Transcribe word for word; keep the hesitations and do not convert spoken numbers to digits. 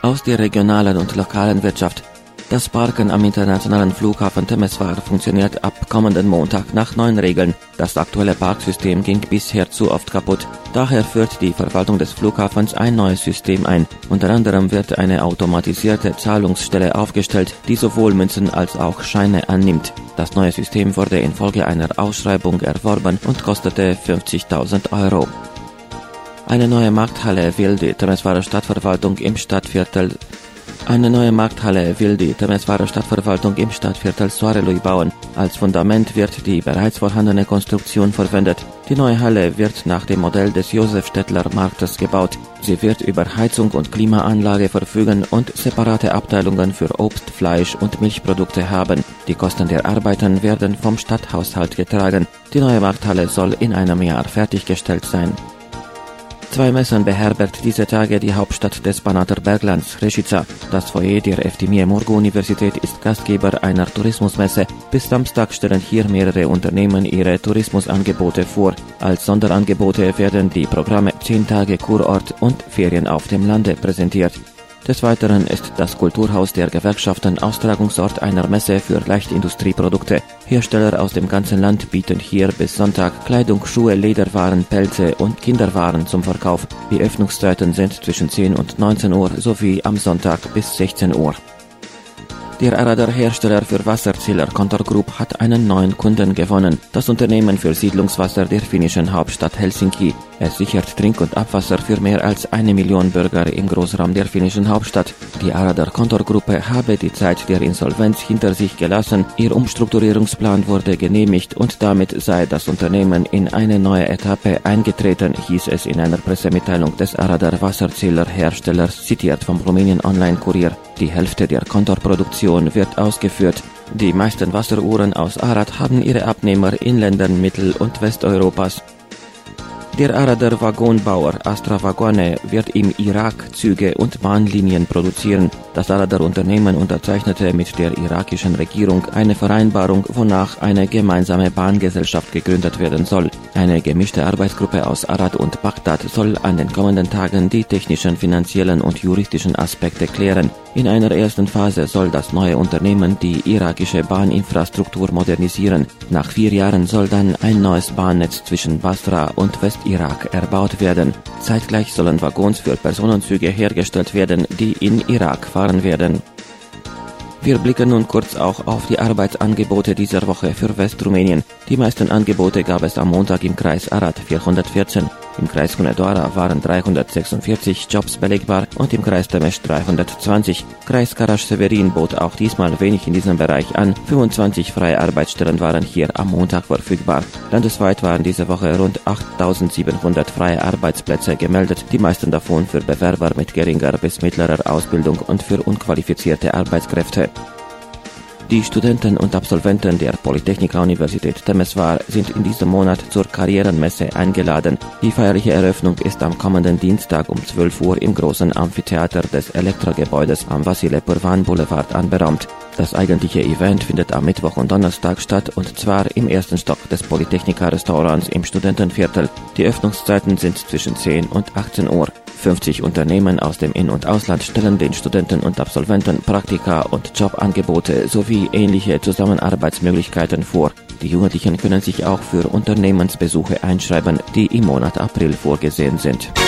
aus der regionalen und lokalen Wirtschaft. Das Parken am internationalen Flughafen Temeswar funktioniert ab kommenden Montag nach neuen Regeln. Das aktuelle Parksystem ging bisher zu oft kaputt. Daher führt die Verwaltung des Flughafens ein neues System ein. Unter anderem wird eine automatisierte Zahlungsstelle aufgestellt, die sowohl Münzen als auch Scheine annimmt. Das neue System wurde infolge einer Ausschreibung erworben und kostete fünfzigtausend Euro. Eine neue Markthalle will die Temeswarer Stadtverwaltung im Stadtviertel Eine neue Markthalle will die Temeswarer Stadtverwaltung im Stadtviertel Soarelui bauen. Als Fundament wird die bereits vorhandene Konstruktion verwendet. Die neue Halle wird nach dem Modell des Josef-Stettler Marktes gebaut. Sie wird über Heizung und Klimaanlage verfügen und separate Abteilungen für Obst, Fleisch und Milchprodukte haben. Die Kosten der Arbeiten werden vom Stadthaushalt getragen. Die neue Markthalle soll in einem Jahr fertiggestellt sein. Zwei Messen beherbergt diese Tage die Hauptstadt des Banater Berglands, Rešica. Das Foyer der Eftimie Murgu-Universität ist Gastgeber einer Tourismusmesse. Bis Samstag stellen hier mehrere Unternehmen ihre Tourismusangebote vor. Als Sonderangebote werden die Programme zehn Tage Kurort und Ferien auf dem Lande präsentiert. Des Weiteren ist das Kulturhaus der Gewerkschaften Austragungsort einer Messe für Leichtindustrieprodukte. Hersteller aus dem ganzen Land bieten hier bis Sonntag Kleidung, Schuhe, Lederwaren, Pelze und Kinderwaren zum Verkauf. Die Öffnungszeiten sind zwischen zehn und neunzehn Uhr sowie am Sonntag bis sechzehn Uhr. Der Radar-Hersteller für Wasserzähler Contour Group hat einen neuen Kunden gewonnen. Das Unternehmen für Siedlungswasser der finnischen Hauptstadt Helsinki. Es sichert Trink- und Abwasser für mehr als eine Million Bürger im Großraum der finnischen Hauptstadt. Die Radar Contour Gruppe habe die Zeit der Insolvenz hinter sich gelassen. Ihr Umstrukturierungsplan wurde genehmigt und damit sei das Unternehmen in eine neue Etappe eingetreten, hieß es in einer Pressemitteilung des Radar Wasserzählerherstellers, zitiert vom Rumänien Online-Kurier. Die Hälfte der Contour-Produktion wird ausgeführt. Die meisten Wasseruhren aus Arad haben ihre Abnehmer in Ländern Mittel- und Westeuropas. Der Arader Waggonbauer Astra Vagone wird im Irak Züge und Bahnlinien produzieren. Das Arader Unternehmen unterzeichnete mit der irakischen Regierung eine Vereinbarung, wonach eine gemeinsame Bahngesellschaft gegründet werden soll. Eine gemischte Arbeitsgruppe aus Arad und Bagdad soll an den kommenden Tagen die technischen, finanziellen und juristischen Aspekte klären. In einer ersten Phase soll das neue Unternehmen die irakische Bahninfrastruktur modernisieren. Nach vier Jahren soll dann ein neues Bahnnetz zwischen Basra und Westirak erbaut werden. Zeitgleich sollen Waggons für Personenzüge hergestellt werden, die in Irak fahren werden. Wir blicken nun kurz auch auf die Arbeitsangebote dieser Woche für Westrumänien. Die meisten Angebote gab es am Montag im Kreis Arad, vierhundertvierzehn. Im Kreis Hunedoara waren dreihundertsechsundvierzig Jobs belegbar und im Kreis Temes dreihundertzwanzig. Kreis Karasch-Severin bot auch diesmal wenig in diesem Bereich an. fünfundzwanzig freie Arbeitsstellen waren hier am Montag verfügbar. Landesweit waren diese Woche rund achttausendsiebenhundert freie Arbeitsplätze gemeldet, die meisten davon für Bewerber mit geringer bis mittlerer Ausbildung und für unqualifizierte Arbeitskräfte. Die Studenten und Absolventen der Polytechnika-Universität Temeswar sind in diesem Monat zur Karrierenmesse eingeladen. Die feierliche Eröffnung ist am kommenden Dienstag um zwölf Uhr im großen Amphitheater des Elektrogebäudes am Vasile Purvan Boulevard anberaumt. Das eigentliche Event findet am Mittwoch und Donnerstag statt und zwar im ersten Stock des Polytechnika-Restaurants im Studentenviertel. Die Öffnungszeiten sind zwischen zehn und achtzehn Uhr. fünfzig Unternehmen aus dem In- und Ausland stellen den Studenten und Absolventen Praktika und Jobangebote sowie ähnliche Zusammenarbeitsmöglichkeiten vor. Die Jugendlichen können sich auch für Unternehmensbesuche einschreiben, die im Monat April vorgesehen sind.